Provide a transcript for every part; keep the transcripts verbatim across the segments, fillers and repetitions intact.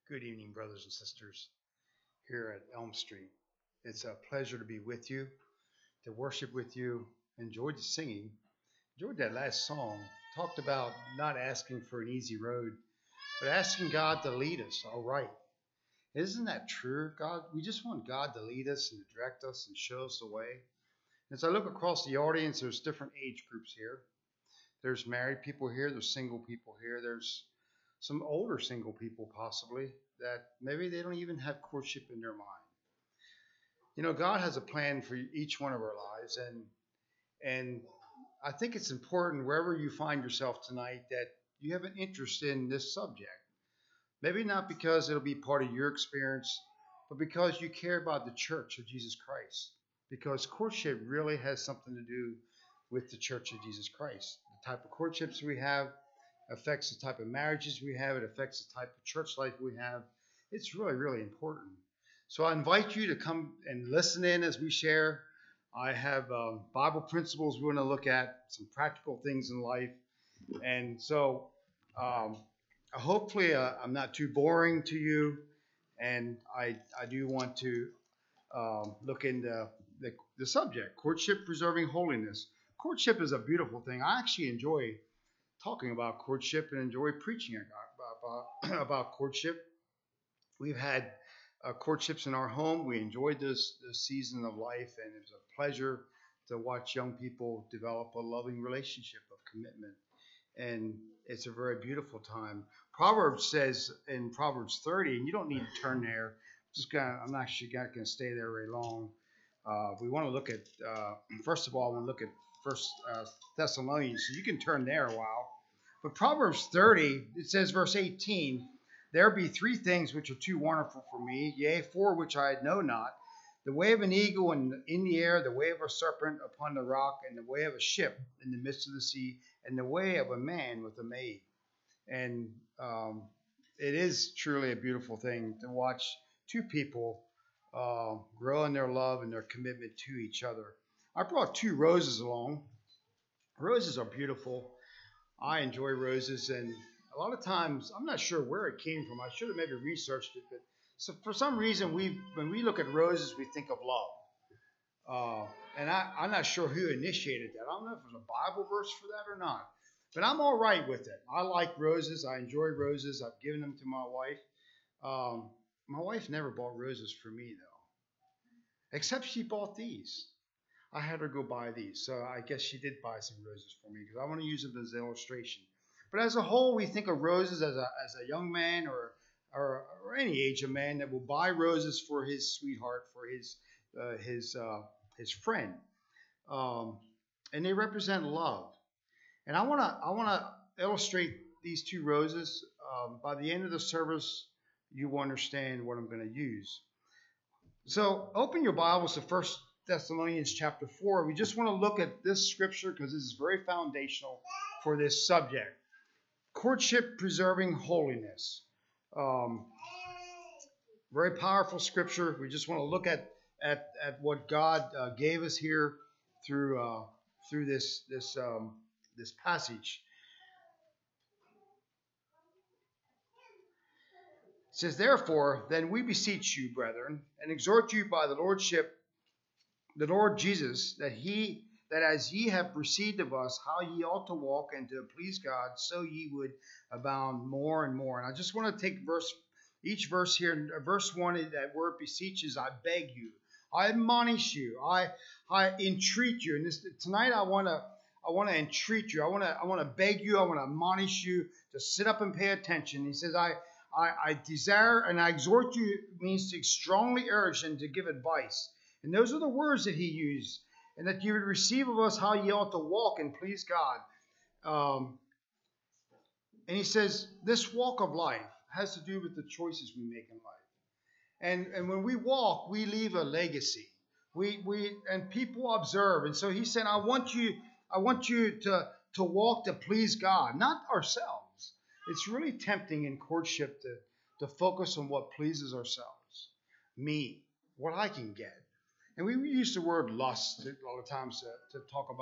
Good evening, brothers and sisters, here at Elm Street. It's a pleasure to be with you, to worship with you. Enjoyed the singing, enjoyed that last song. Talked about not asking for an easy road, but asking God to lead us. All right. Isn't that true? God, we just want God to lead us and to direct us and show us the way. As I look across the audience, there's different age groups here. There's married people here, there's single people here, there's some older single people possibly that maybe they don't even have courtship in their mind. You know, God has a plan for each one of our lives, and and I think it's important wherever you find yourself tonight that you have an interest in this subject. Maybe not because it'll be part of your experience, but because you care about the church of Jesus Christ. Because courtship really has something to do with the church of Jesus Christ. The type of courtships we have affects the type of marriages we have. It affects the type of church life we have. It's really, really important. So I invite you to come and listen in as we share. I have um, Bible principles we're going to look at, some practical things in life. And so um, hopefully uh, I'm not too boring to you. And I, I do want to um, look into the, the subject, courtship preserving holiness. Courtship is a beautiful thing. I actually enjoy talking about courtship and enjoy preaching about, about, about courtship. We've had uh, courtships in our home. We enjoyed this, this season of life, and it was a pleasure to watch young people develop a loving relationship of commitment. And it's a very beautiful time. Proverbs says in Proverbs thirty, and you don't need to turn there. Just gonna, I'm actually not going to stay there very long. Uh, we want to look at, uh, first of all, I want to look at First uh, Thessalonians. So you can turn there a while. But Proverbs thirty, it says, verse eighteen, there be three things which are too wonderful for me, yea, four which I know not. The way of an eagle in, in the air, the way of a serpent upon the rock, and the way of a ship in the midst of the sea, and the way of a man with a maid. And um, it is truly a beautiful thing to watch two people uh, grow in their love and their commitment to each other. I brought two roses along. Roses are beautiful. I enjoy roses, and a lot of times I'm not sure where it came from. I should have maybe researched it, but so for some reason we, when we look at roses, we think of love. Uh, and I, I'm not sure who initiated that. I don't know if there's a Bible verse for that or not. But I'm all right with it. I like roses. I enjoy roses. I've given them to my wife. Um, my wife never bought roses for me, though, except she bought these. I had her go buy these. So I guess she did buy some roses for me because I want to use them as an illustration. But as a whole, we think of roses as a, as a young man or, or, or any age of man that will buy roses for his sweetheart, for his, uh, his, uh, his friend. Um, and they represent love. And I want to I want to illustrate these two roses. Um, by the end of the service, you will understand what I'm going to use. So open your Bibles to First Thessalonians chapter four. We just want to look at this scripture because this is very foundational for this subject. Courtship preserving holiness. Um, very powerful scripture. We just want to look at at, at what God uh, gave us here through uh, through this this um, this passage. It says, therefore, then we beseech you, brethren, and exhort you by the Lordship, the Lord Jesus, that he that as ye have received of us how ye ought to walk and to please God, so ye would abound more and more. And I just want to take verse each verse here. Verse one, that word beseeches, I beg you, I admonish you, I I entreat you. And this tonight I want to I want to entreat you. I want to I want to beg you. I want to admonish you to sit up and pay attention. He says, I I, I desire and I exhort you means to strongly urge and to give advice. And those are the words that he used. And that you would receive of us how ye ought to walk and please God. Um, and he says this walk of life has to do with the choices we make in life. And, and when we walk, we leave a legacy. We we and people observe. And so he said, I want you, I want you to, to walk to please God, not ourselves. It's really tempting in courtship to, to focus on what pleases ourselves, me, what I can get. And we use the word lust a lot of times to, to talk about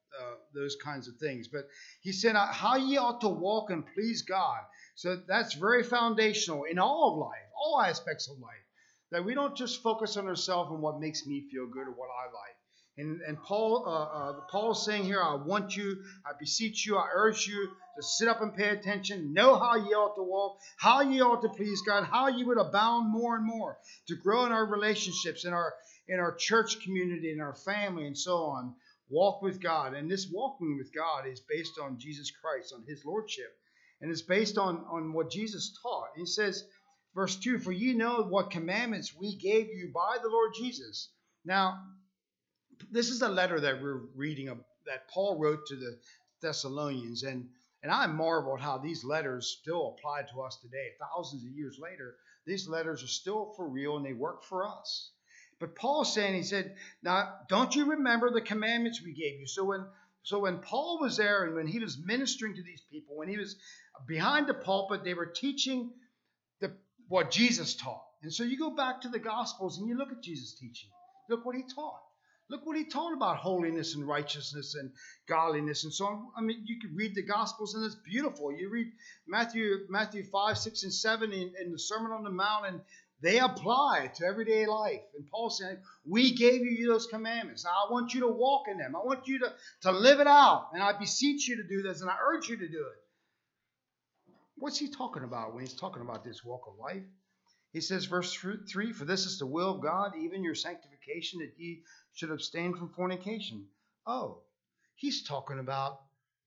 uh, those kinds of things. But he said, uh, how ye ought to walk and please God. So that's very foundational in all of life, all aspects of life, that we don't just focus on ourselves and what makes me feel good or what I like. And, and Paul, uh, uh, Paul's saying here, I want you, I beseech you, I urge you to sit up and pay attention, know how ye ought to walk, how ye ought to please God, how you would abound more and more, to grow in our relationships, in our in our church community, in our family, and so on. Walk with God. And this walking with God is based on Jesus Christ, on his lordship. And it's based on, on what Jesus taught. He says, verse two, for ye know what commandments we gave you by the Lord Jesus. Now, this is a letter that we're reading that Paul wrote to the Thessalonians. And, and I marveled how these letters still apply to us today. Thousands of years later, these letters are still for real and they work for us. But Paul's saying, he said, now, don't you remember the commandments we gave you? So when so when Paul was there and when he was ministering to these people, when he was behind the pulpit, they were teaching the what Jesus taught. And so you go back to the Gospels and you look at Jesus' teaching. Look what he taught. Look what he taught about holiness and righteousness and godliness and so on. I mean, you could read the Gospels and it's beautiful. You read Matthew Matthew five, six, and seven in, in the Sermon on the Mount, and they apply to everyday life. And Paul said, we gave you those commandments. Now I want you to walk in them. I want you to, to live it out. And I beseech you to do this, and I urge you to do it. What's he talking about when he's talking about this walk of life? He says, verse three, for this is the will of God, even your sanctification, that ye should abstain from fornication. Oh, he's talking about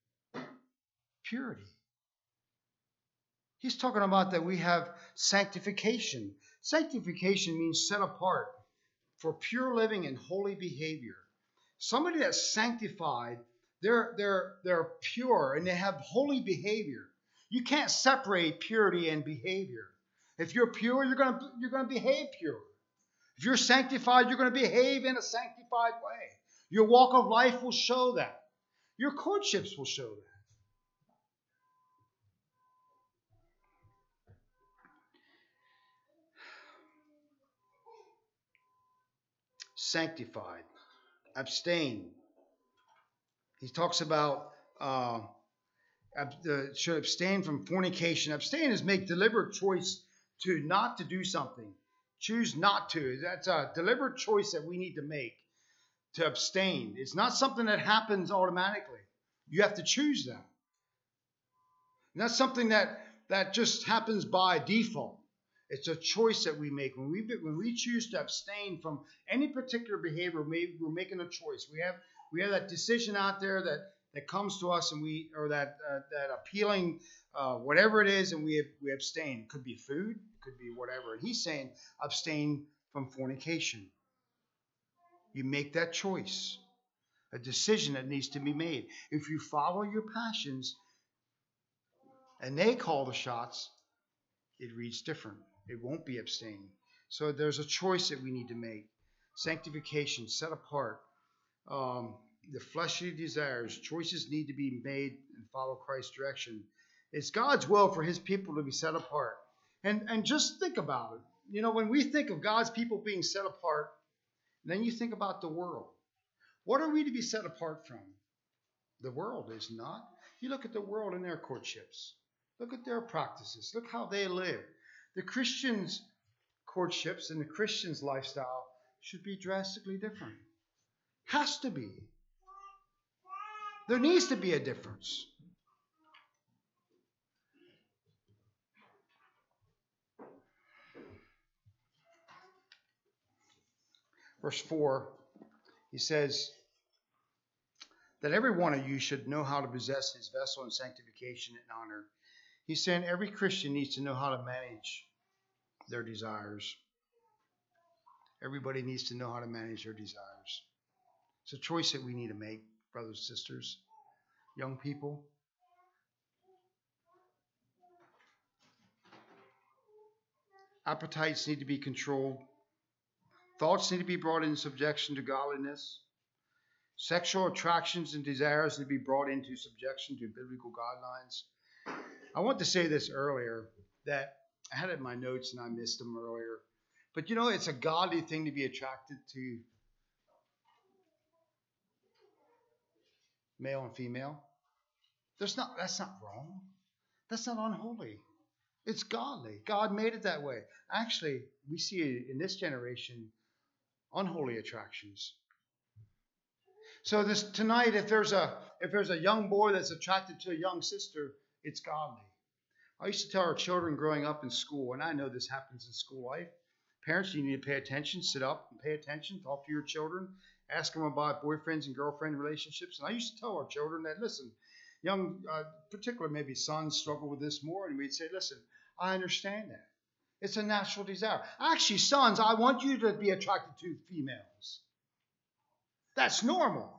purity. He's talking about that we have sanctification. Sanctification means set apart for pure living and holy behavior. Somebody that's sanctified, they're, they're, they're pure and they have holy behavior. You can't separate purity and behavior. If you're pure, you're going to you're going to behave pure. If you're sanctified, you're going to behave in a sanctified way. Your walk of life will show that. Your courtships will show that. Sanctified, abstain. He talks about uh, ab- uh, should abstain from fornication. Abstain is make deliberate choice to not to do something. Choose not to. That's a deliberate choice that we need to make, to abstain. It's not something that happens automatically. You have to choose that. Not something that, that just happens by default. It's a choice that we make. When we when we choose to abstain from any particular behavior, we're making a choice. We have we have that decision out there that, that comes to us, and we or that uh, that appealing uh, whatever it is, and we we abstain. It could be food, it could be whatever. And he's saying abstain from fornication. You make that choice, a decision that needs to be made. If you follow your passions, and they call the shots, it reads different. It won't be abstaining. So there's a choice that we need to make. Sanctification, set apart. Um, the fleshly desires, choices need to be made and follow Christ's direction. It's God's will for his people to be set apart. And, and just think about it. You know, when we think of God's people being set apart, then you think about the world. What are we to be set apart from? The world is not. You look at the world in their courtships. Look at their practices. Look how they live. The Christians' courtships and the Christians' lifestyle should be drastically different. Has to be. There needs to be a difference. Verse four, he says that every one of you should know how to possess his vessel in sanctification and honor. He's saying every Christian needs to know how to manage their desires. Everybody needs to know how to manage their desires. It's a choice that we need to make, brothers and sisters, young people. Appetites need to be controlled. Thoughts need to be brought into subjection to godliness. Sexual attractions and desires need to be brought into subjection to biblical guidelines. I want to say this earlier, that I had it in my notes and I missed them earlier. But you know, it's a godly thing to be attracted to male and female. There's not. That's not wrong. That's not unholy. It's godly. God made it that way. Actually, we see in this generation unholy attractions. So this tonight, if there's a if there's a young boy that's attracted to a young sister, it's godly. I used to tell our children growing up in school, and I know this happens in school life. Parents, you need to pay attention. Sit up and pay attention. Talk to your children. Ask them about boyfriends and girlfriend relationships. And I used to tell our children that, listen, young, uh, particularly maybe sons struggle with this more, and we'd say, listen, I understand that. It's a natural desire. Actually, sons, I want you to be attracted to females. That's normal.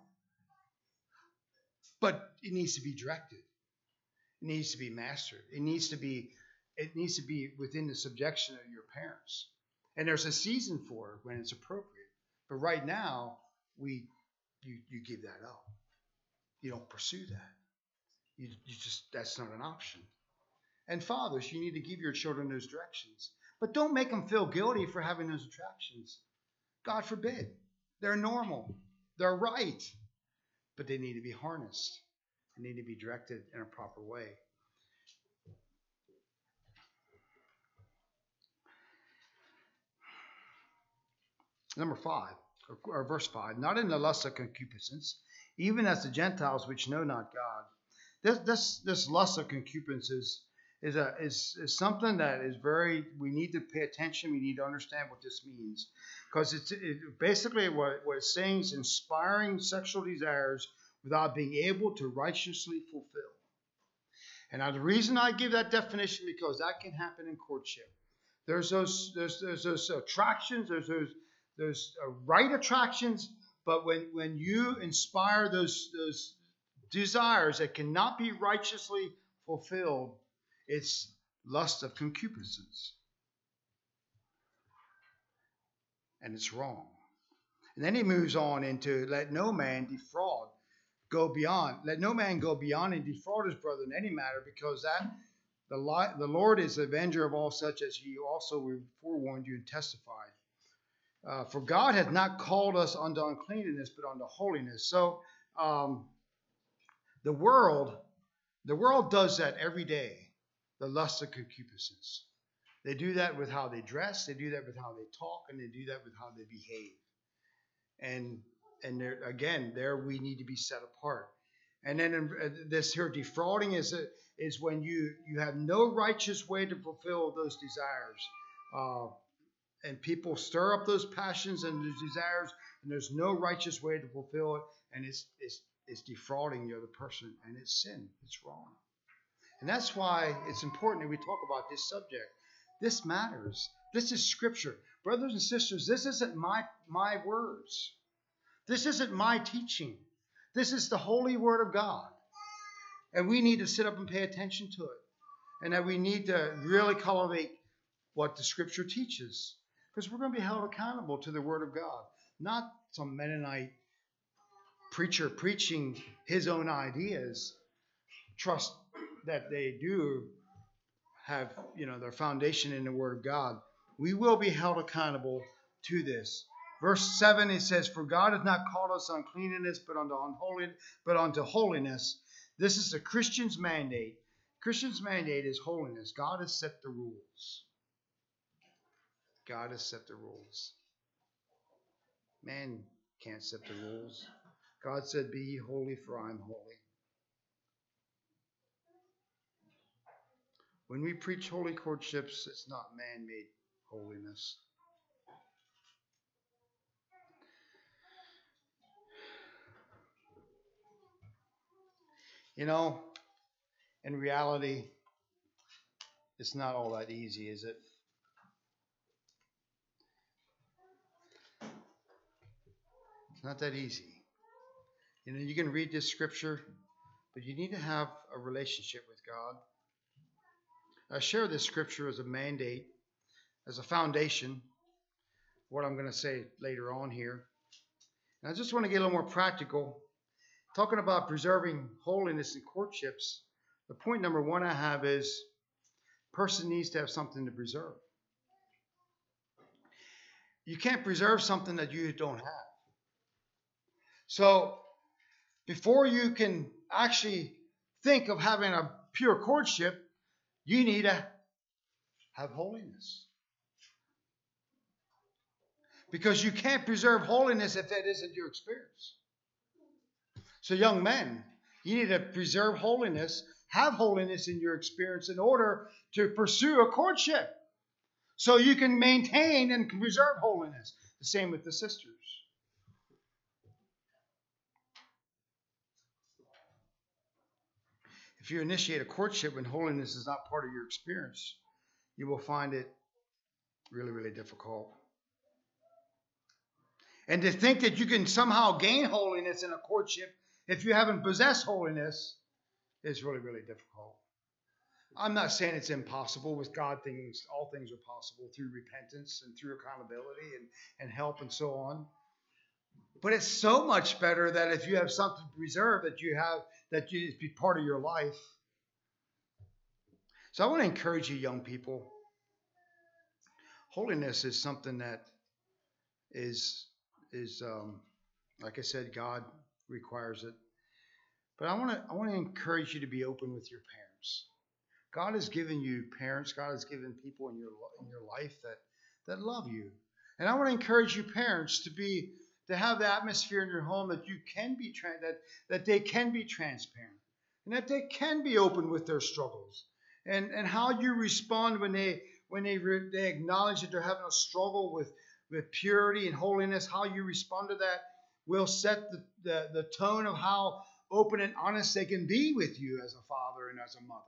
But it needs to be directed. It needs to be mastered. It needs to be, it needs to be within the subjection of your parents. And there's a season for it when it's appropriate. But right now, we you you give that up. You don't pursue that. You you just that's not an option. And fathers, you need to give your children those directions. But don't make them feel guilty for having those attractions. God forbid. They're normal. They're right. But they need to be harnessed. They need to be directed in a proper way. Number five, or, or verse five, not in the lust of concupiscence, even as the Gentiles which know not God. This this this lust of concupiscence is a is, is something that is very, we need to pay attention. We need to understand what this means, because it's it, basically what, what it's saying is inspiring sexual desires without being able to righteously fulfill. And now the reason I give that definition, because that can happen in courtship. There's those there's there's those attractions. There's those There's uh, right attractions, but when, when you inspire those, those desires that cannot be righteously fulfilled, it's lust of concupiscence. And it's wrong. And then he moves on into let no man defraud, go beyond. Let no man go beyond and defraud his brother in any matter, because that the, the Lord is the avenger of all such, as he also forewarned you and testified. Uh, for God hath not called us unto uncleanness, but unto holiness. So um, the world, the world does that every day. The lust of concupiscence. They do that with how they dress. They do that with how they talk, and they do that with how they behave. And and there, again, there we need to be set apart. And then in, uh, this here defrauding is a, is when you you have no righteous way to fulfill those desires. Uh, And people stir up those passions and those desires, and there's no righteous way to fulfill it, and it's it's it's defrauding the other person, and it's sin. It's wrong. And that's why it's important that we talk about this subject. This matters. This is Scripture. Brothers and sisters, this isn't my, my words. This isn't my teaching. This is the holy Word of God. And we need to sit up and pay attention to it. And that we need to really cultivate what the Scripture teaches. Because we're going to be held accountable to the Word of God. Not some Mennonite preacher preaching his own ideas. Trust that they do have, you know, their foundation in the Word of God. We will be held accountable to this. Verse seven, it says, for God hath not called us uncleanness, but unto unholiness, but unto holiness. This is the Christian's mandate. Christian's mandate is holiness. God has set the rules. God has set the rules. Man can't set the rules. God said, be ye holy, for I am holy. When we preach holy courtships, it's not man-made holiness. You know, in reality, it's not all that easy, is it? It's not that easy. You know, you can read this scripture, but you need to have a relationship with God. I share this scripture as a mandate, as a foundation, what I'm going to say later on here. And I just want to get a little more practical. Talking about preserving holiness in courtships, the point number one I have is a person needs to have something to preserve. You can't preserve something that you don't have. So Before you can actually think of having a pure courtship, you need to have holiness. Because you can't preserve holiness if that isn't your experience. So young men, you need to preserve holiness, have holiness in your experience in order to pursue a courtship. So you can maintain and preserve holiness. The same with the sisters. If you initiate a courtship when holiness is not part of your experience, you will find it really, really difficult. And to think that you can somehow gain holiness in a courtship if you haven't possessed holiness is really, really difficult. I'm not saying it's impossible. With God, things, all things are possible through repentance and through accountability and, and help and so on. But it's so much better that if you have something to preserve, that you have, that you be part of your life. So I want to encourage you, young people. Holiness is something that is, is um, like I said, God requires it. But I want to, I want to encourage you to be open with your parents. God has given you parents. God has given people in your in your life that that love you. And I want to encourage you, parents, to be to have the atmosphere in your home that you can be tra- that that they can be transparent and that they can be open with their struggles and and how you respond when they when they re- they acknowledge that they're having a struggle with with purity and holiness. How you respond to that will set the the, the tone of how open and honest they can be with you as a father and as a mother.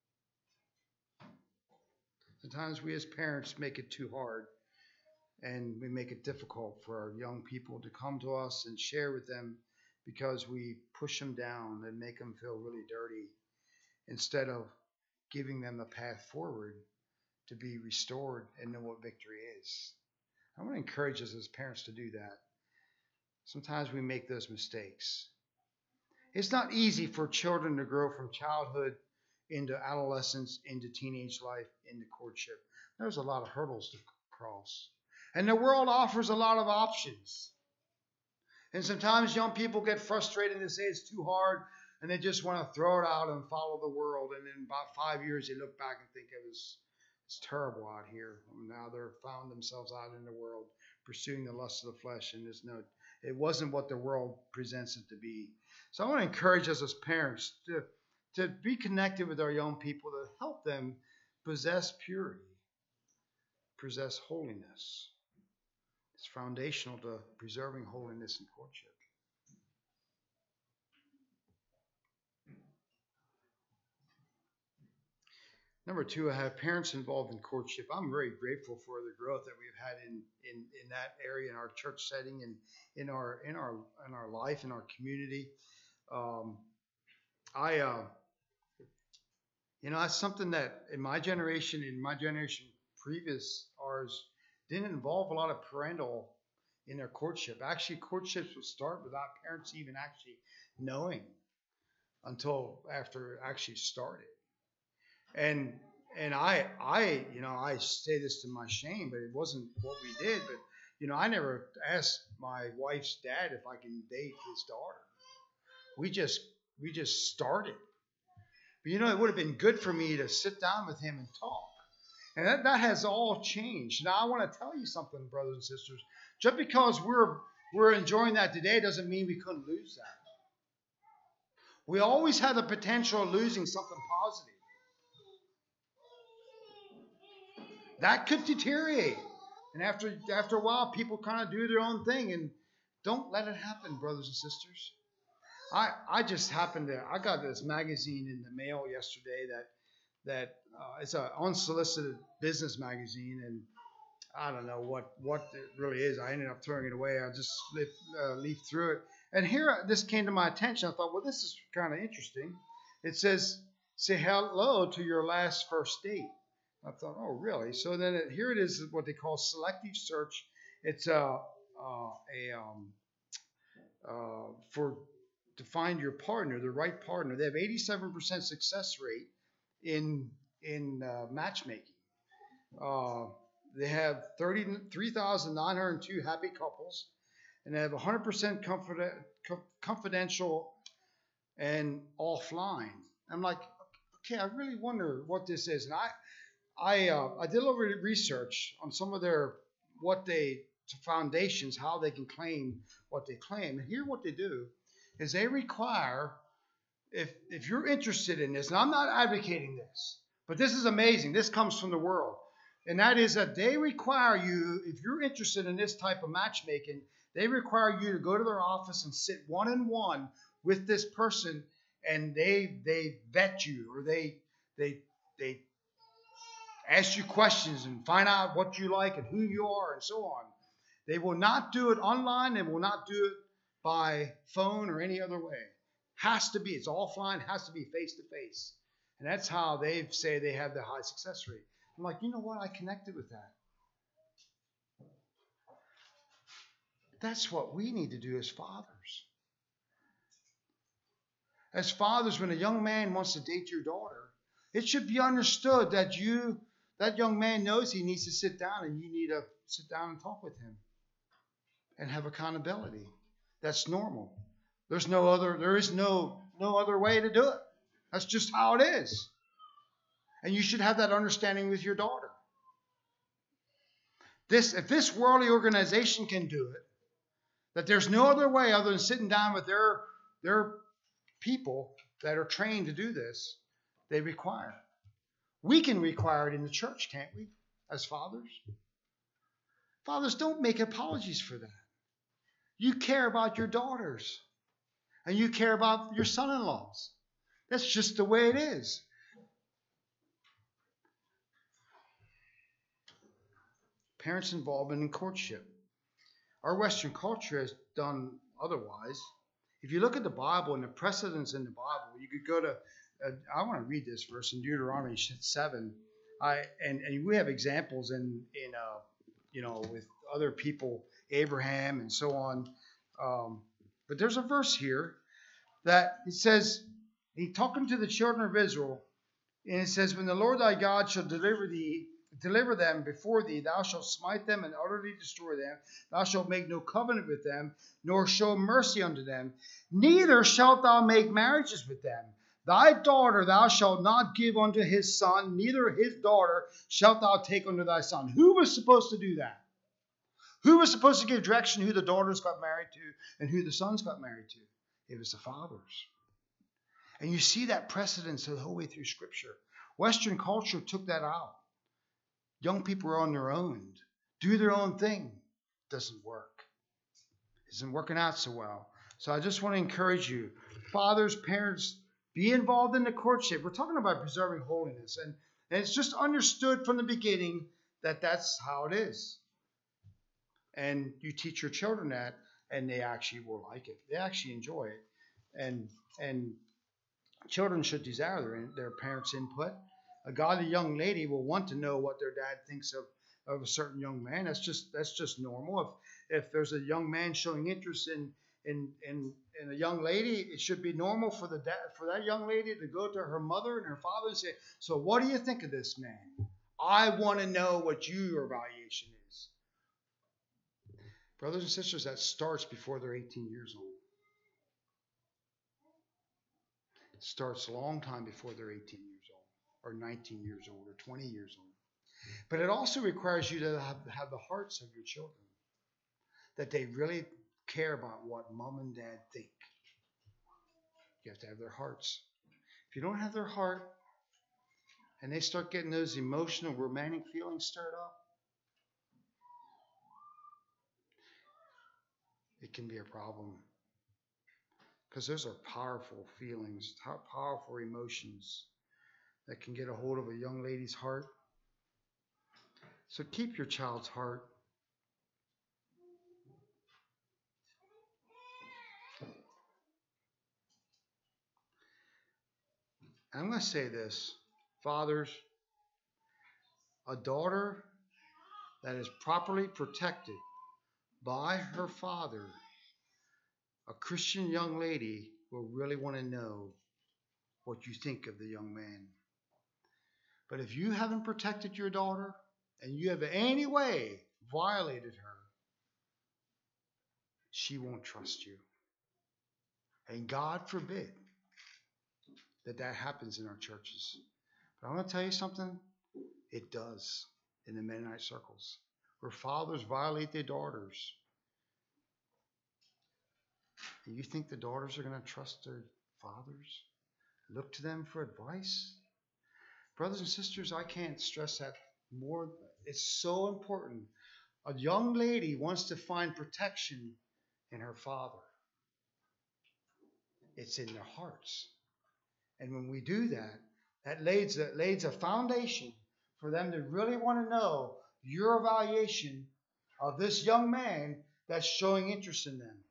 Sometimes we as parents make it too hard, and we make it difficult for our young people to come to us and share with them because we push them down and make them feel really dirty instead of giving them a path forward to be restored and know what victory is. I want to encourage us as parents to do that. Sometimes we make those mistakes. It's not easy for children to grow from childhood into adolescence, into teenage life, into courtship. There's a lot of hurdles to cross. And the world offers a lot of options. And sometimes young people get frustrated and they say it's too hard and they just want to throw it out and follow the world. And in about five years, they look back and think it was it's terrible out here. And now they're found themselves out in the world pursuing the lust of the flesh. And there's no, it wasn't what the world presents it to be. So I want to encourage us as parents to to be connected with our young people, to help them possess purity, possess holiness. It's foundational to preserving holiness in courtship. Number two, I have parents involved in courtship. I'm very grateful for the growth that we've had in, in, in that area, in our church setting, and in our in our in our life, in our community. Um, I uh, You know, that's something that in my generation, in my generation previous ours, didn't involve a lot of parental in their courtship. Actually, courtships would start without parents even actually knowing until after it actually started. And and I I you know I say this to my shame, but it wasn't what we did. But you know, I never asked my wife's dad if I can date his daughter. We just we just started. But you know, it would have been good for me to sit down with him and talk. And that, that has all changed. Now, I want to tell you something, brothers and sisters. Just because we're we're enjoying that today doesn't mean we couldn't lose that. We always have the potential of losing something positive. That could deteriorate. And after after a while, people kind of do their own thing. And don't let it happen, brothers and sisters. I, I just happened to, I got this magazine in the mail yesterday that that uh, it's an unsolicited business magazine, and I don't know what, what it really is. I ended up throwing it away. I just leafed, uh, leafed through it. And here, this came to my attention. I thought, well, this is kind of interesting. It says, say hello to your last first date. I thought, oh, really? So then it, here it is, what they call selective search. It's a, uh, a um, uh, for to find your partner, the right partner. They have eighty-seven percent success rate in in uh, matchmaking. Uh, they have thirty-three thousand nine hundred two happy couples. and they have one hundred percent confident, confidential and offline. I'm like, okay, I really wonder what this is. And I, I, uh, I did a little bit of research on some of their what they foundations, how they can claim what they claim. And here, what they do is they require, if if you're interested in this, and I'm not advocating this, but this is amazing. This comes from the world, and that is that they require you, if you're interested in this type of matchmaking, they require you to go to their office and sit one on one with this person, and they they vet you, or they they they ask you questions and find out what you like and who you are and so on. They will not do it online. They will not do it by phone or any other way. Has to be. It's offline. Has to be face to face. And that's how they say they have the high success rate. I'm like, you know what? I connected with that. That's what we need to do as fathers. As fathers, when a young man wants to date your daughter, it should be understood that you, that young man knows he needs to sit down, and you need to sit down and talk with him and have accountability. That's normal. There's no other, there is no, no other way to do it. That's just how it is. And you should have that understanding with your daughter. This, if this worldly organization can do it, that there's no other way other than sitting down with their, their people that are trained to do this, they require. We can require it in the church, can't we, as fathers? Fathers, don't make apologies for that. You care about your daughters, and you care about your son-in-laws. That's just the way it is. Parents' involvement in courtship. Our Western culture has done otherwise. If you look at the Bible and the precedents in the Bible, you could go to, uh, I want to read this verse in Deuteronomy seven. I and, and we have examples in, in uh, you know, with other people, Abraham and so on. Um, but there's a verse here that it says, he talking to the children of Israel, and it says, when the Lord thy God shall deliver thee, deliver them before thee, thou shalt smite them and utterly destroy them. Thou shalt make no covenant with them, nor show mercy unto them. Neither shalt thou make marriages with them. Thy daughter thou shalt not give unto his son, neither his daughter shalt thou take unto thy son. Who was supposed to do that? Who was supposed to give direction who the daughters got married to and who the sons got married to? It was the fathers. And you see that precedence the whole way through Scripture. Western culture took that out. Young people are on their own, do their own thing. Doesn't work. Isn't working out so well. So I just want to encourage you, fathers, parents, be involved in the courtship. We're talking about preserving holiness, and, and it's just understood from the beginning that that's how it is. And you teach your children that, and they actually will like it. They actually enjoy it, and and children should desire their their parents' input. A godly young lady will want to know what their dad thinks of, of a certain young man. That's just that's just normal. If if there's a young man showing interest in in in, in a young lady, it should be normal for the dad, for that young lady to go to her mother and her father and say, "So what do you think of this man? I want to know what your evaluation is." Brothers and sisters, that starts before they're eighteen years old. It starts a long time before they're eighteen years old, or nineteen years old, or twenty years old. But it also requires you to have, have the hearts of your children, that they really care about what mom and dad think. You have to have their hearts. If you don't have their heart, and they start getting those emotional, romantic feelings stirred up, it can be a problem. Because those are powerful feelings, powerful emotions that can get a hold of a young lady's heart. So keep your child's heart. I'm going to say this, fathers, a daughter that is properly protected by her father, a Christian young lady, will really want to know what you think of the young man. But if you haven't protected your daughter and you have in any way violated her, she won't trust you. And God forbid that that happens in our churches. But I want to tell you something. It does in the Mennonite circles, where fathers violate their daughters. And you think the daughters are going to trust their fathers? Look to them for advice? Brothers and sisters, I can't stress that more. It's so important. A young lady wants to find protection in her father. It's in their hearts. And when we do that, that lays a, lays a foundation for them to really want to know your evaluation of this young man that's showing interest in them.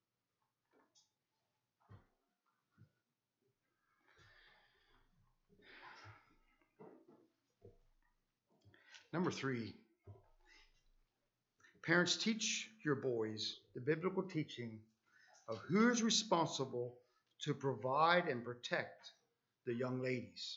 Number three, parents, teach your boys the biblical teaching of who is responsible to provide and protect the young ladies.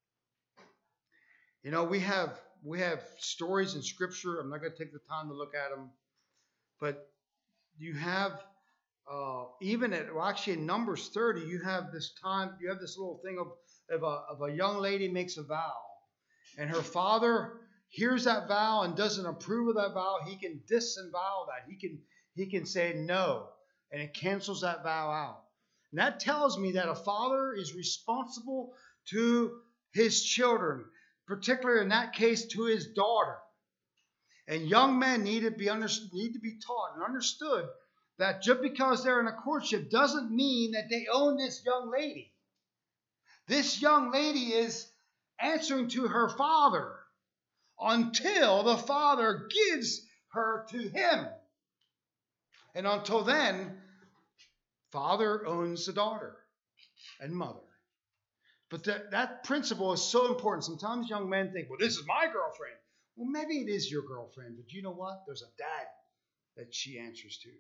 You know, we have we have stories in Scripture. I'm not going to take the time to look at them, but you have uh, even at well, actually in Numbers thirty, you have this time. You have this little thing of of a, of a young lady makes a vow, and her father hears that vow and doesn't approve of that vow. He can disavow that. He can he can say no, and it cancels that vow out. And that tells me that a father is responsible to his children, particularly in that case to his daughter. And young men need to be under, need to be taught and understood that just because they're in a courtship doesn't mean that they own this young lady. This young lady is answering to her father until the father gives her to him. And until then, father owns the daughter and mother. But that, that principle is so important. Sometimes young men think, well, this is my girlfriend. Well, maybe it is your girlfriend, but you know what? There's a dad that she answers to.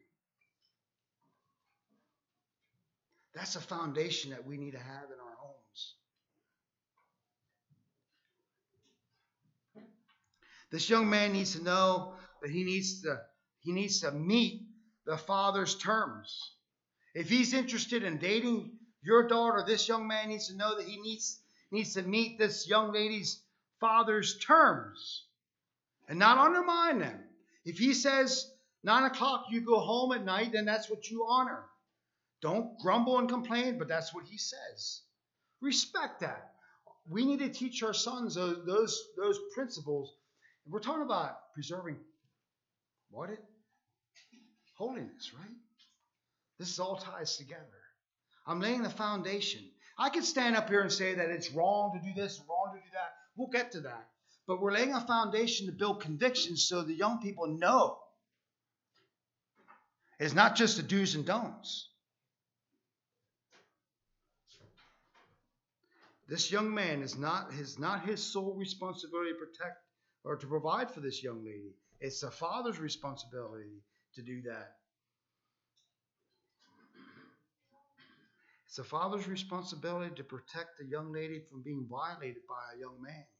That's a foundation that we need to have in our homes. This young man needs to know that he needs to, he needs to meet the father's terms. If he's interested in dating your daughter, this young man needs to know that he needs, needs to meet this young lady's father's terms and not undermine them. If he says nine o'clock you go home at night, then that's what you honor. Don't grumble and complain, but that's what he says. Respect that. We need to teach our sons those, those, those principles. We're talking about preserving what? It? Holiness, right? This all ties together. I'm laying the foundation. I could stand up here and say that it's wrong to do this, wrong to do that. We'll get to that. But we're laying a foundation to build convictions so the young people know. It's not just the do's and don'ts. This young man is not his, not his sole responsibility to protect or to provide for this young lady. It's the father's responsibility to do that. It's the father's responsibility to protect the young lady from being violated by a young man.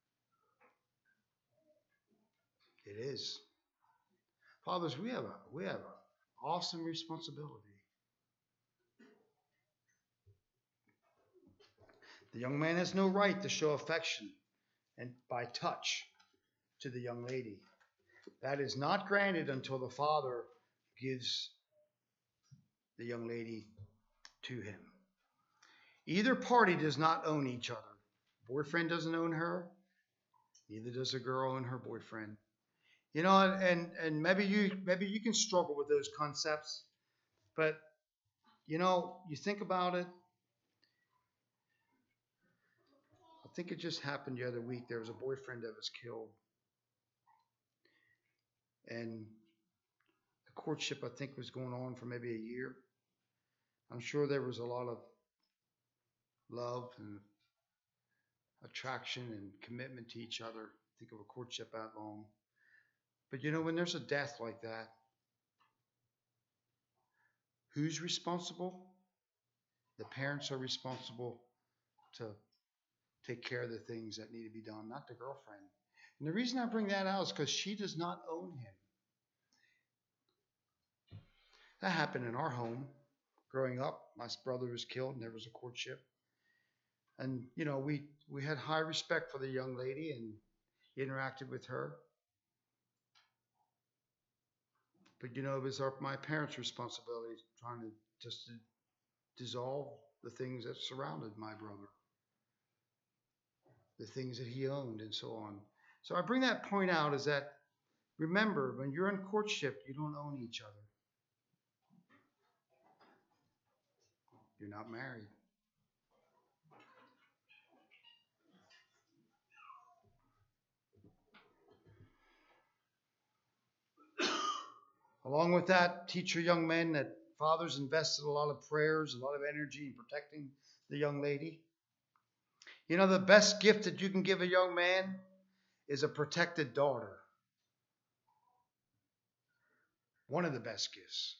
It is. Fathers, we have a we have an awesome responsibility. The young man has no right to show affection and by touch to the young lady. That is not granted until the father gives the young lady to him. Either party does not own each other. Boyfriend doesn't own her. Neither does a girl own her boyfriend. You know, and and maybe you maybe you can struggle with those concepts, but you know, you think about it. I think it just happened the other week. There was a boyfriend that was killed, and the courtship I think was going on for maybe a year. I'm sure there was a lot of love and attraction and commitment to each other. Think of a courtship that long. But you know, when there's a death like that, who's responsible? The parents are responsible to take care of the things that need to be done, not the girlfriend. And the reason I bring that out is because she does not own him. That happened in our home. Growing up, my brother was killed and there was a courtship. And, you know, we, we had high respect for the young lady and interacted with her. But, you know, it was our, my parents' responsibility trying to just to dissolve the things that surrounded my brother, the things that he owned, and so on. So I bring that point out is that remember, when you're in courtship, you don't own each other. You're not married. Along with that, teach your young men that fathers invested a lot of prayers, a lot of energy in protecting the young lady. You know, the best gift that you can give a young man is a protected daughter. One of the best gifts.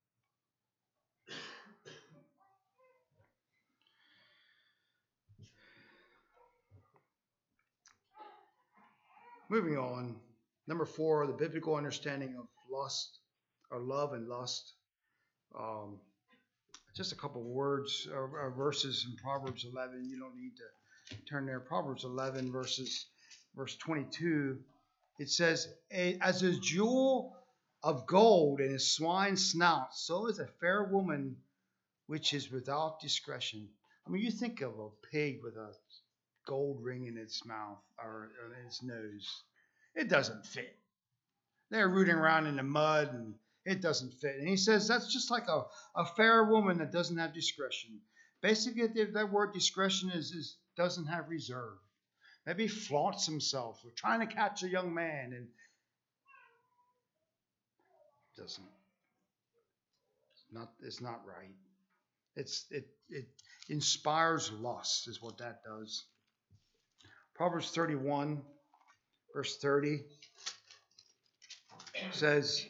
Moving on. Number four, the biblical understanding of lust, or love and lust. Um, just a couple of words, or, or verses in Proverbs eleven. You don't need to turn there. Proverbs eleven, verses, verse twenty-two. It says, as a jewel of gold in a swine's snout, so is a fair woman which is without discretion. I mean, you think of a pig with a gold ring in its mouth or, or in its nose. It doesn't fit. They're rooting around in the mud and it doesn't fit. And he says that's just like a, a fair woman that doesn't have discretion. Basically, that word discretion is, is doesn't have reserve. Maybe flaunts himself or trying to catch a young man and doesn't. It's not, it's not right. It's it it inspires lust is what that does. Proverbs thirty-one, verse thirty says,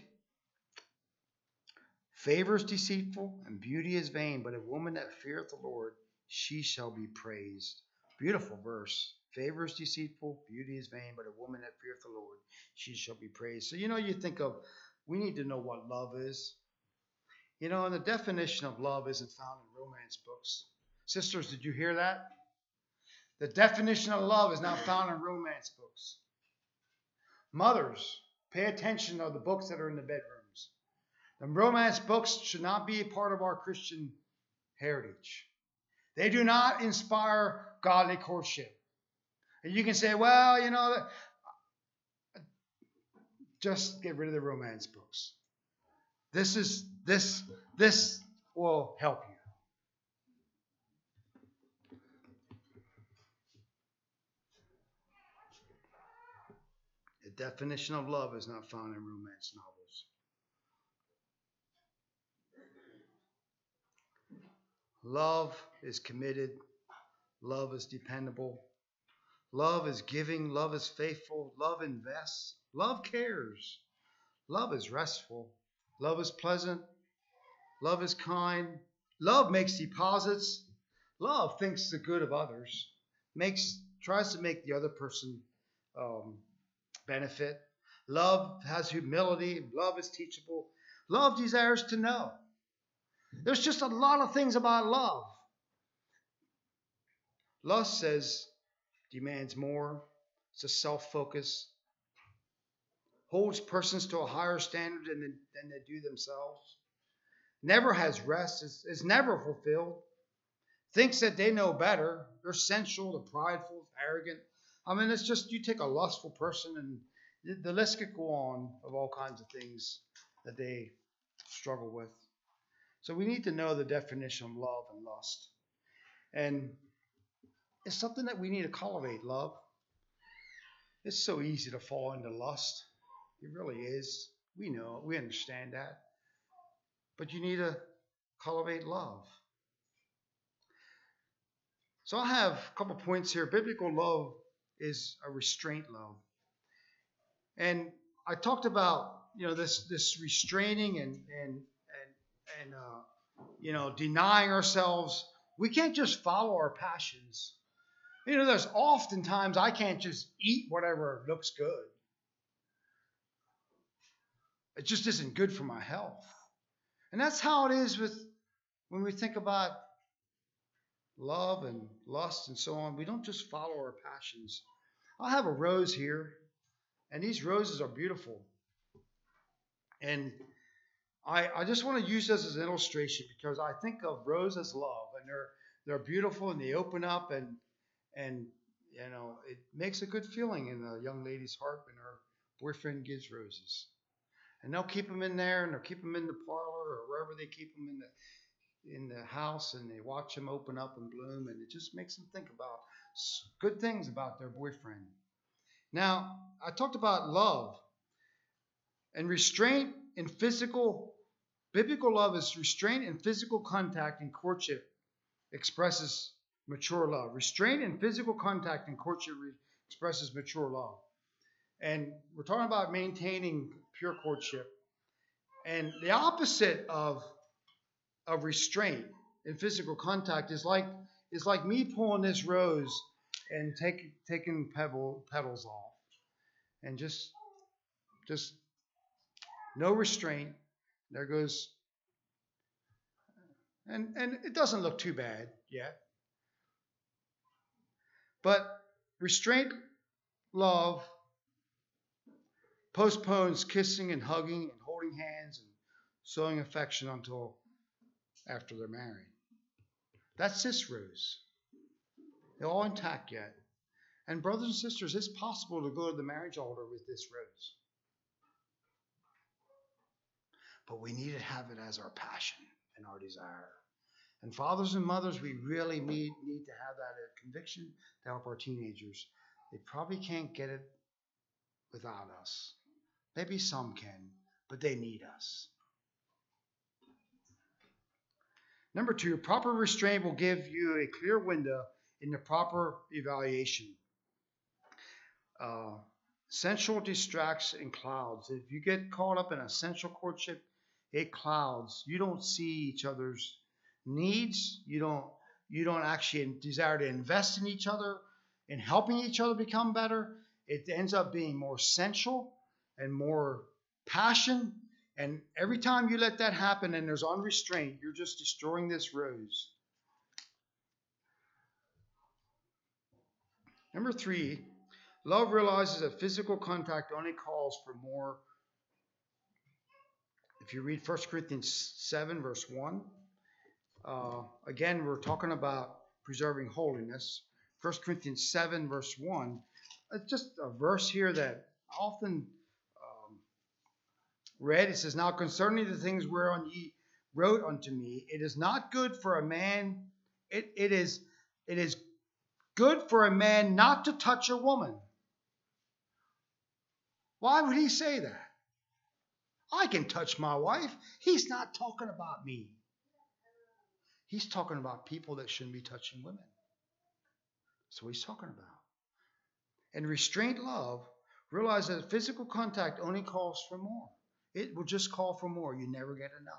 favor is deceitful and beauty is vain, but a woman that feareth the Lord, she shall be praised. Beautiful verse. Favor is deceitful, beauty is vain, but a woman that feareth the Lord, she shall be praised. So, you know, you think of, we need to know what love is. You know, and the definition of love isn't found in romance books. Sisters, did you hear that? The definition of love is not found in romance books. Mothers, pay attention to the books that are in the bedrooms. The romance books should not be a part of our Christian heritage. They do not inspire godly courtship. And you can say, well, you know, just get rid of the romance books. This is this this will help you. The definition of love is not found in romance novels. Love is committed. Love is dependable. Love is giving. Love is faithful. Love invests. Love cares. Love is restful. Love is pleasant. Love is kind. Love makes deposits. Love thinks the good of others. Makes tries to make the other person um, benefit. Love has humility. Love is teachable. Love desires to know. There's just a lot of things about love. Lust says, demands more. It's a self-focus. Holds persons to a higher standard than, than they do themselves. Never has rest. Is, is never fulfilled. Thinks that they know better. They're sensual, they're prideful, arrogant. I mean, it's just, you take a lustful person and the, the list could go on of all kinds of things that they struggle with. So we need to know the definition of love and lust. And it's something that we need to cultivate, love. It's so easy to fall into lust. It really is. We know, we understand that. But you need to cultivate love. So I have a couple points here. Biblical love is a restraint love. And I talked about, you know, this this restraining and and and and uh, you know, denying ourselves. We can't just follow our passions. You know, there's oftentimes I can't just eat whatever looks good. It just isn't good for my health. And that's how it is with when we think about love and lust and so on. We don't just follow our passions. I have a rose here, and these roses are beautiful. And I, I just want to use this as an illustration because I think of rose as love, and they're they're beautiful, and they open up, and and you know it makes a good feeling in a young lady's heart when her boyfriend gives roses. And they'll keep them in there, and they'll keep them in the parlor or wherever they keep them in the in the house, and they watch them open up and bloom, and it just makes them think about good things about their boyfriend. Now, I talked about love and restraint in physical. Biblical love is restraint in physical contact in courtship expresses mature love. Restraint in physical contact in courtship expresses mature love. And we're talking about maintaining pure courtship. And the opposite of, of restraint in physical contact is like is like me pulling this rose and take, taking pebble, petals off. And just just no restraint. There goes. And, and it doesn't look too bad yet. But restraint love postpones kissing and hugging and holding hands and showing affection until after they're married. That's this rose. They're all intact yet. And brothers and sisters, it's possible to go to the marriage altar with this rose. But we need to have it as our passion and our desire. And fathers and mothers, we really need, need to have that conviction to help our teenagers. They probably can't get it without us. Maybe some can, but they need us. Number two, proper restraint will give you a clear window in the proper evaluation. Uh, sensual distracts and clouds. If you get caught up in a sensual courtship, it clouds. You don't see each other's needs. You don't you don't actually desire to invest in each other, in helping each other become better. It ends up being more sensual and more passion. And every time you let that happen and there's unrestraint, you're just destroying this rose. Number three, love realizes that physical contact only calls for more. If you read First Corinthians seven, verse one, uh, again, we're talking about preserving holiness. First Corinthians seven, verse one, it's just a verse here that I often um, read. It says, now concerning the things whereon ye wrote unto me, it is not good for a man, it, it is it is good for a man not to touch a woman. Why would he say that? I can touch my wife. He's not talking about me. He's talking about people that shouldn't be touching women. That's what he's talking about. And restraint love, realize that physical contact only calls for more. It will just call for more. You never get enough.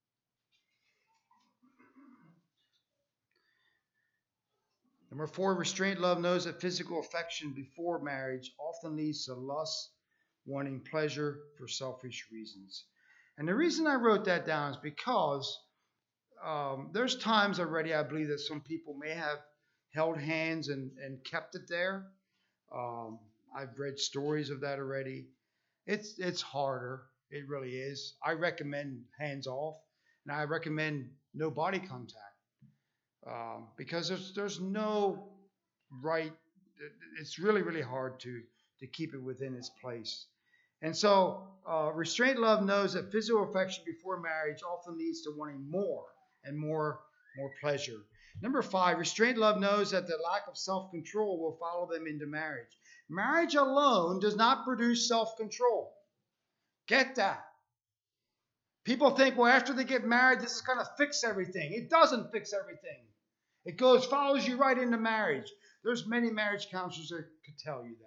Number four, restraint love knows that physical affection before marriage often leads to lust, wanting pleasure for selfish reasons. And the reason I wrote that down is because um, there's times already I believe that some people may have held hands and, and kept it there. Um, I've read stories of that already. It's it's harder. It really is. I recommend hands off, and I recommend no body contact um, because there's there's no right. It's really really hard to to keep it within its place. And so, uh, restraint love knows that physical affection before marriage often leads to wanting more and more, more pleasure. Number five, restraint love knows that the lack of self-control will follow them into marriage. Marriage alone does not produce self-control. Get that. People think, well, after they get married, this is going to fix everything. It doesn't fix everything. It goes, follows you right into marriage. There's many marriage counselors that could tell you that.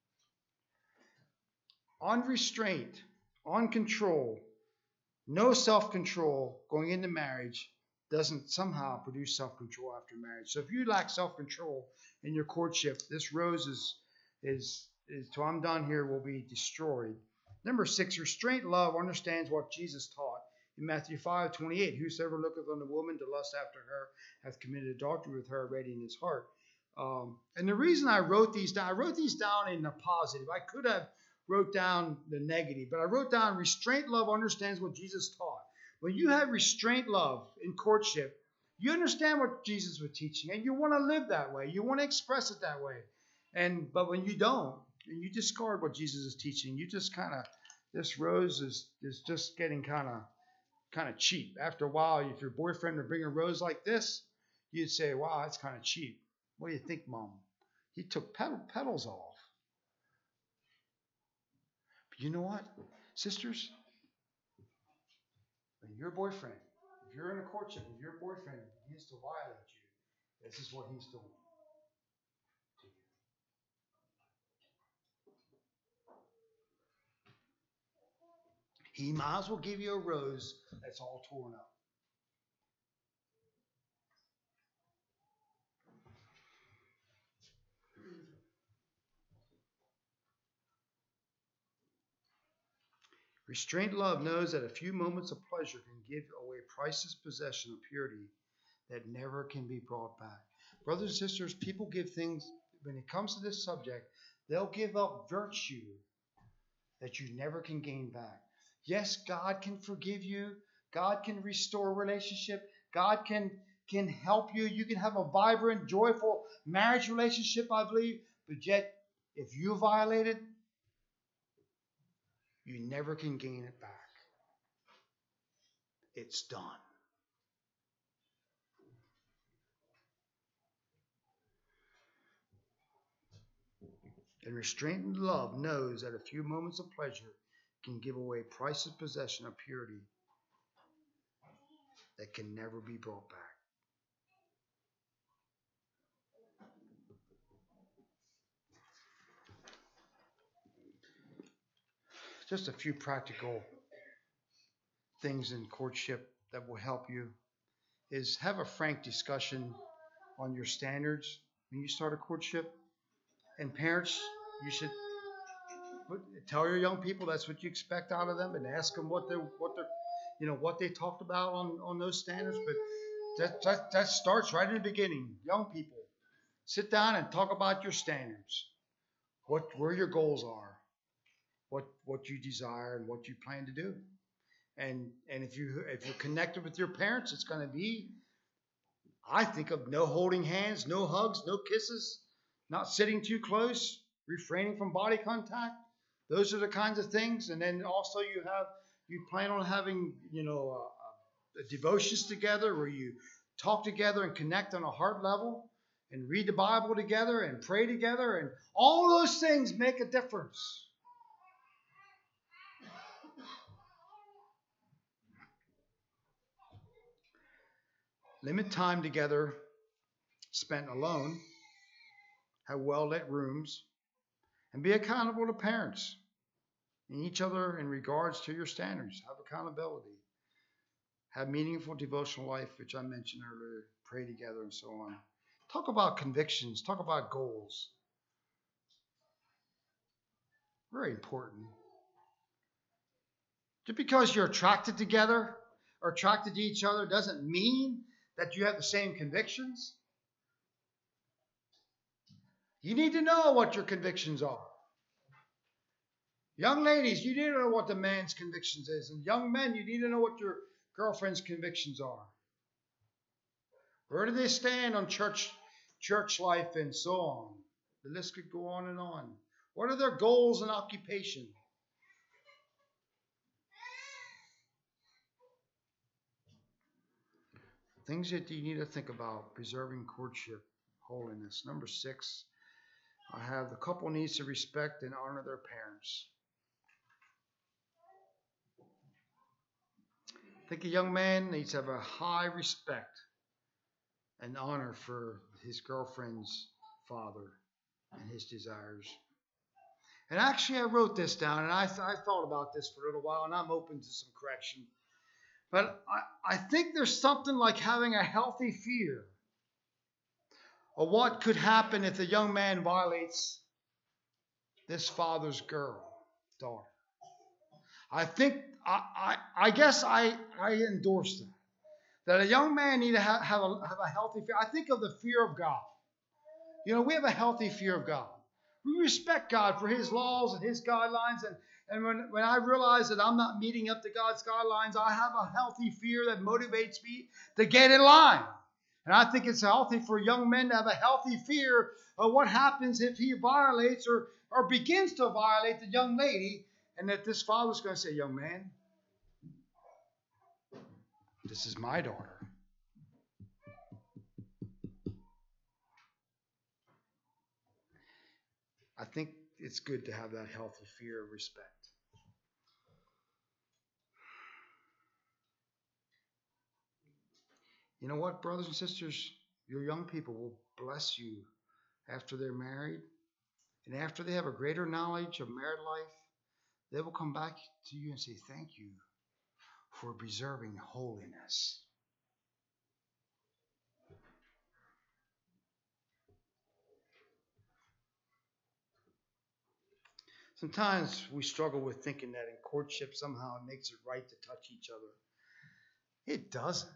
Unrestraint, uncontrol, no self-control going into marriage doesn't somehow produce self-control after marriage. So if you lack self-control in your courtship, this rose is, is, is till I'm done here, will be destroyed. Number six, restraint love understands what Jesus taught In Matthew five twenty-eight, whosoever looketh on the woman to lust after her hath committed adultery with her already in his heart. Um, and the reason I wrote these down, I wrote these down in the positive. I could have wrote down the negative, but I wrote down restraint love understands what Jesus taught. When you have restraint love in courtship, you understand what Jesus was teaching, and you want to live that way. You want to express it that way. And but when you don't, and you discard what Jesus is teaching, you just kind of, this rose is is just getting kind of kind of cheap. After a while, if your boyfriend would bring a rose like this, you'd say, wow, that's kind of cheap. What do you think, Mom? He took petal, petals off. But you know what, sisters? When your boyfriend, if you're in a courtship with your boyfriend, begins to violate you, this is what he's doing to you. He might as well give you a rose that's all torn up. Restrained love knows that a few moments of pleasure can give away priceless possession of purity that never can be brought back. Brothers and sisters, people give things, when it comes to this subject, they'll give up virtue that you never can gain back. Yes, God can forgive you. God can restore a relationship. God can, can help you. You can have a vibrant, joyful marriage relationship, I believe. But yet, if you violate it, you never can gain it back. It's done. And restrained love knows that a few moments of pleasure can give away priceless possession of purity that can never be brought back. Just a few practical things in courtship that will help you is have a frank discussion on your standards when you start a courtship. And parents, you should put, tell your young people that's what you expect out of them, and ask them what they what they you know what they talked about on, on those standards. But that, that that starts right in the beginning. Young people, sit down and talk about your standards, what where your goals are, what what you desire, and what you plan to do. And and if you if you're connected with your parents, it's going to be, I think, of no holding hands, no hugs, no kisses, not sitting too close, refraining from body contact. Those are the kinds of things. And then also you have you plan on having you know uh, uh, devotions together where you talk together and connect on a heart level, and read the Bible together and pray together, and all those things make a difference. Limit time together spent alone, have well-lit rooms, and be accountable to parents and each other in regards to your standards. Have accountability. Have meaningful devotional life, which I mentioned earlier. Pray together and so on. Talk about convictions. Talk about goals. Very important. Just because you're attracted together or attracted to each other doesn't mean that you have the same convictions. You need to know what your convictions are. Young ladies, you need to know what the man's convictions is. And young men, you need to know what your girlfriend's convictions are. Where do they stand on church, church life and so on? The list could go on and on. What are their goals and occupation? Things that you need to think about: preserving courtship, holiness. Number six, I have the couple needs to respect and honor their parents. I think a young man needs to have a high respect and honor for his girlfriend's father and his desires. And actually, I wrote this down, and I, th- I thought about this for a little while, and I'm open to some correction. But I, I think there's something like having a healthy fear of what could happen if the young man violates this father's girl, daughter. I think, I, I, I guess I, I endorse that. That a young man need to have, have, a, have a healthy fear. I think of the fear of God. You know, we have a healthy fear of God. We respect God for his laws and his guidelines. And, and when, when I realize that I'm not meeting up to God's guidelines, I have a healthy fear that motivates me to get in line. And I think it's healthy for young men to have a healthy fear of what happens if he violates or, or begins to violate the young lady. And that this father's going to say, young man, this is my daughter. I think it's good to have that healthy fear of respect. You know what, brothers and sisters? Your young people will bless you after they're married. And after they have a greater knowledge of married life, they will come back to you and say, thank you for preserving holiness. Sometimes we struggle with thinking that in courtship somehow it makes it right to touch each other. It doesn't.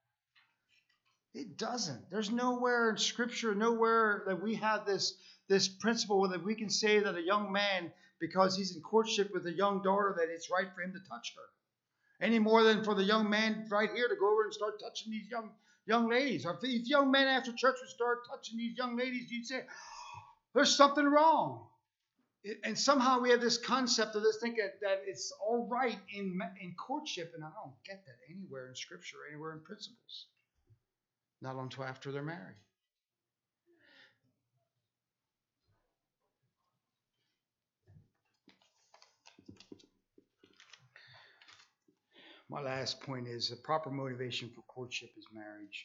It doesn't. There's nowhere in Scripture, nowhere that we have this, this principle that we can say that a young man, because he's in courtship with a young daughter, that it's right for him to touch her. Any more than for the young man right here to go over and start touching these young young ladies. Or if these young men after church would start touching these young ladies, you'd say, there's something wrong. And somehow we have this concept of this thinking that it's all right in, in courtship, and I don't get that anywhere in Scripture, anywhere in principles. Not until after they're married. My last point is the proper motivation for courtship is marriage.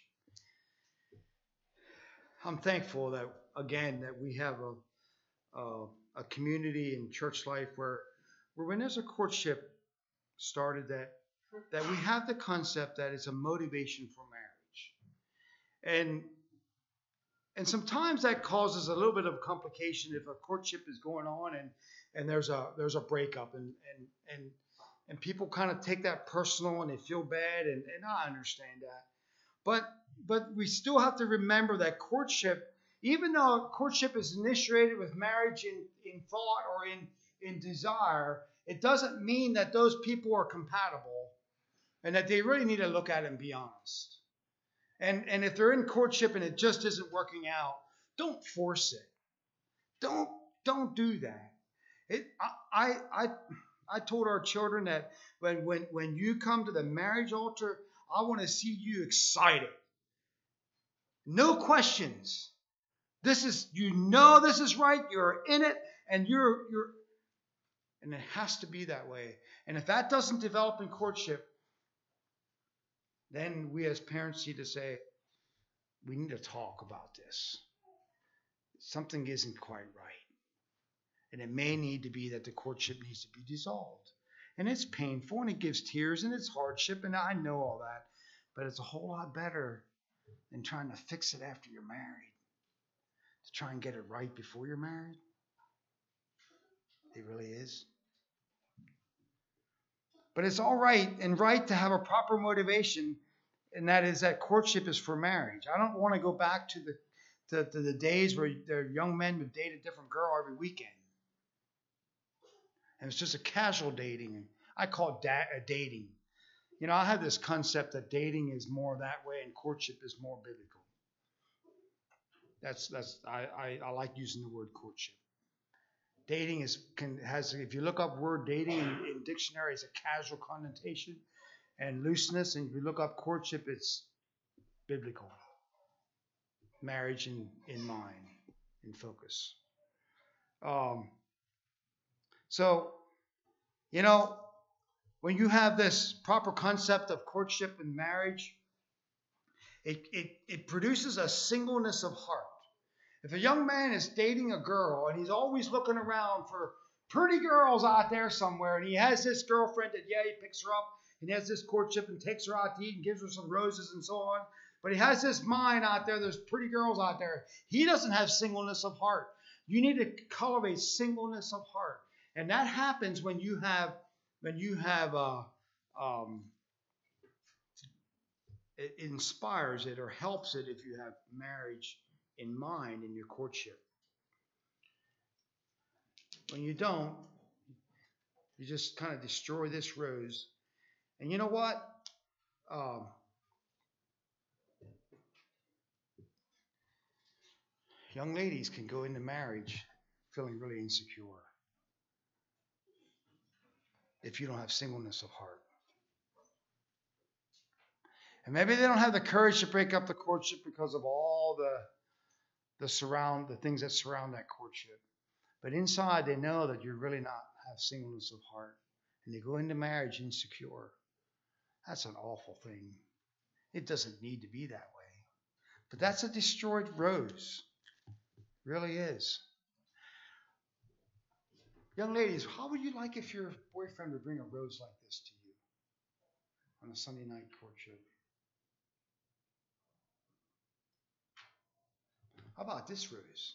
I'm thankful that, again, that we have a, a, a community in church life where, where when there's a courtship started, that, that we have the concept that it's a motivation for marriage. And and sometimes that causes a little bit of complication if a courtship is going on and, and there's a there's a breakup and and and, and people kind of take that personal and they feel bad, and, and I understand that. But but we still have to remember that courtship, even though courtship is initiated with marriage in, in thought or in, in desire, it doesn't mean that those people are compatible and that they really need to look at it and be honest. And and if they're in courtship and it just isn't working out, don't force it. Don't don't do that. It I I I, I told our children that when when when you come to the marriage altar, I want to see you excited. No questions. This is you know this is right. You're in it, and you're you're and it has to be that way. And if that doesn't develop in courtship, then we as parents need to say, we need to talk about this. Something isn't quite right. And it may need to be that the courtship needs to be dissolved. And it's painful and it gives tears and it's hardship, and I know all that. But it's a whole lot better than trying to fix it after you're married. To try and get it right before you're married. It really is. But it's all right and right to have a proper motivation, and that is that courtship is for marriage. I don't want to go back to the to, to the days where the young men would date a different girl every weekend. And it's just a casual dating. I call it da- a dating. You know, I have this concept that dating is more that way and courtship is more biblical. That's that's I, I, I like using the word courtship. Dating is can has if you look up word dating in, in dictionary, it's a casual connotation and looseness, and if you look up courtship, it's biblical. Marriage in, in mind, in focus. Um, so, you know, when you have this proper concept of courtship and marriage, it, it, it produces a singleness of heart. If a young man is dating a girl and he's always looking around for pretty girls out there somewhere, and he has this girlfriend that, yeah, he picks her up and he has this courtship and takes her out to eat and gives her some roses and so on, but he has this mind out there, there's pretty girls out there. He doesn't have singleness of heart. You need to cultivate singleness of heart. And that happens when you have when you have a, um, it inspires it or helps it if you have marriage in mind in your courtship. When you don't, you just kind of destroy this rose. And you know what? Um, young ladies can go into marriage feeling really insecure if you don't have singleness of heart. And maybe they don't have the courage to break up the courtship because of all the the surround the things that surround that courtship. But inside they know that you're really not have singleness of heart. And they go into marriage insecure. That's an awful thing. It doesn't need to be that way. But that's a destroyed rose. It really is. Young ladies, how would you like if your boyfriend would bring a rose like this to you on a Sunday night courtship? How about this rose?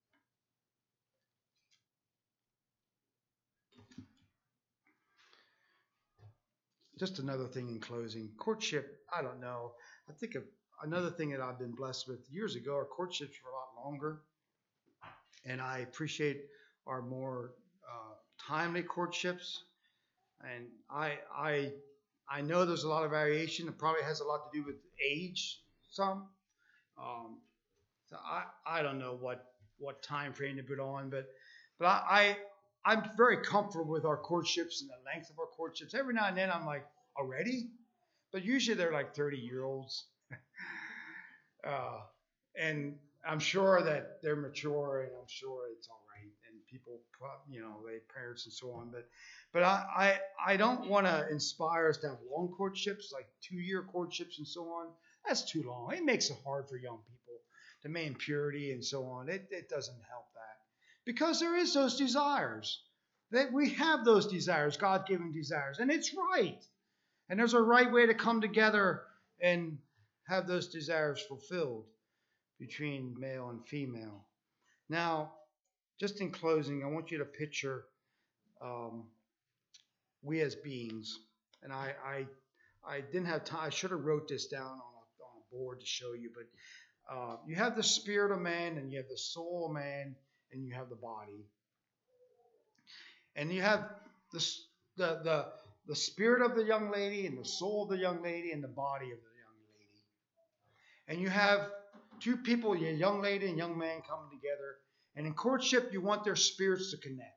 Just another thing in closing. Courtship, I don't know. I think of another thing that I've been blessed with years ago, our courtships were a lot longer. And I appreciate our more uh, timely courtships. And I, I, I know there's a lot of variation. It probably has a lot to do with age, some. Um, so I, I don't know what, what time frame to put on, but, but I, I, I'm very comfortable with our courtships and the length of our courtships. Every now and then I'm like, already? But usually they're like thirty year olds. uh, and I'm sure that they're mature, and I'm sure it's all right. And people, you know, they parents and so on. But, but I, I, I don't want to inspire us to have long courtships, like two-year courtships and so on. That's too long. It makes it hard for young people to maintain purity and so on. It, it doesn't help that because there is those desires that we have those desires, God-given desires, and it's right. And there's a right way to come together and have those desires fulfilled between male and female. Now, just in closing, I want you to picture um, we as beings. And I, I, I didn't have time. I should have wrote this down on a, on a board to show you. But uh, you have the spirit of man, and you have the soul of man, and you have the body. And you have the the the the spirit of the young lady, and the soul of the young lady, and the body of the young lady. And you have two people, a young lady and young man, coming together. And in courtship, you want their spirits to connect.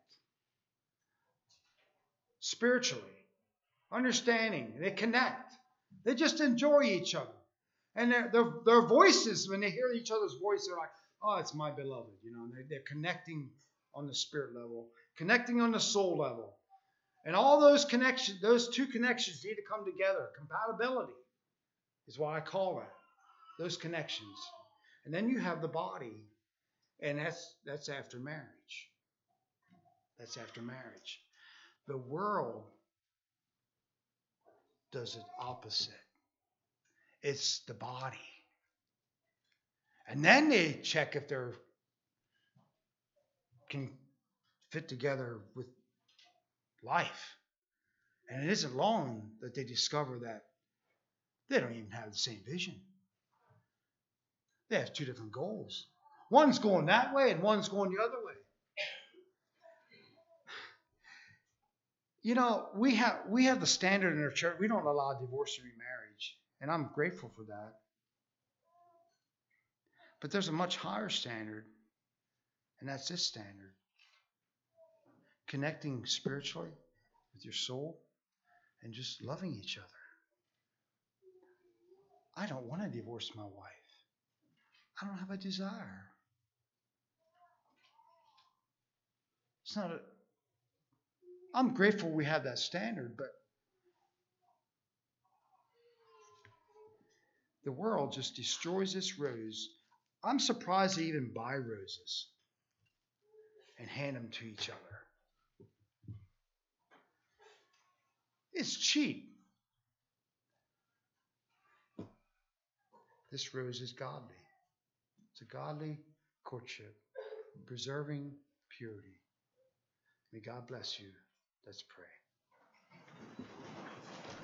Spiritually. Understanding. They connect. They just enjoy each other. And their, their, their voices, when they hear each other's voice, they're like, oh, it's my beloved. You know, they're, they're connecting on the spirit level, connecting on the soul level. And all those connections, those two connections need to come together. Compatibility is what I call that. Those connections. And then you have the body. And that's that's after marriage. That's after marriage. The world does it opposite. It's the body. And then they check if they're can fit together with life. And it isn't long that they discover that they don't even have the same vision. They have two different goals. One's going that way and one's going the other way. You know, we have we have the standard in our church. We don't allow divorce or remarriage, and I'm grateful for that. But there's a much higher standard, and that's this standard. Connecting spiritually with your soul and just loving each other. I don't want to divorce my wife. I don't have a desire. It's not a I'm grateful we have that standard, but the world just destroys this rose. I'm surprised they even buy roses and hand them to each other. It's cheap. This rose is godly. It's a godly courtship, preserving purity. May God bless you. Let's pray.